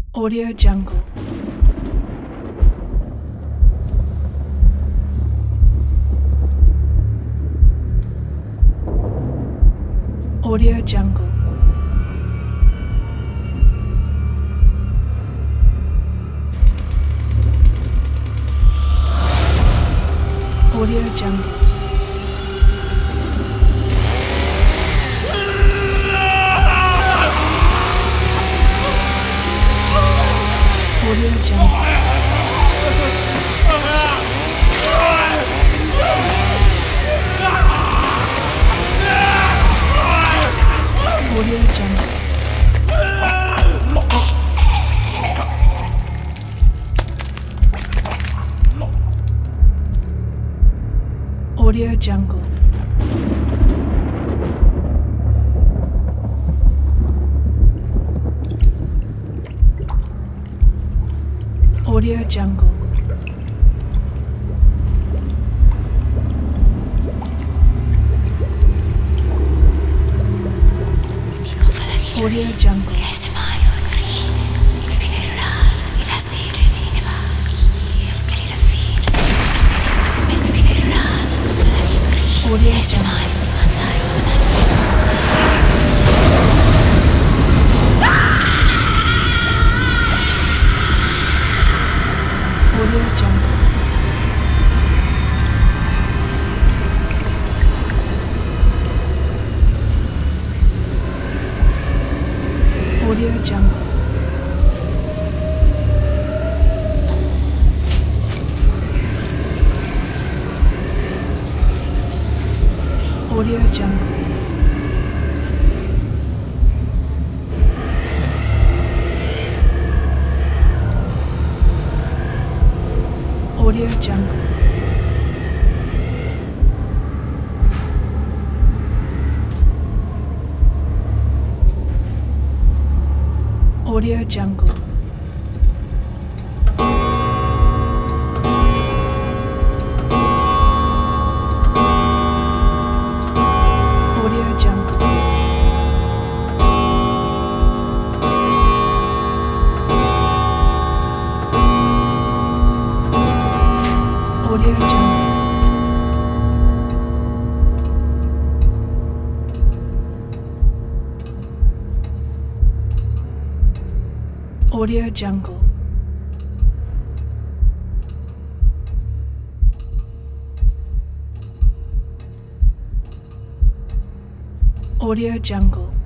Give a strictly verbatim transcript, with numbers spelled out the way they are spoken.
Audio Jungle. Audio Jungle. Audio Jungle. Audio Jungle. Audio Jungle. Audio Jungle. Audio Jungle. Audio Jungle. Audio Jungle. Audio Jungle. Audio Jungle. Audio Jungle. Audio Jungle. Audio Jungle. Audio Jungle. Audio Jungle. Audio Jungle. Audio Jungle.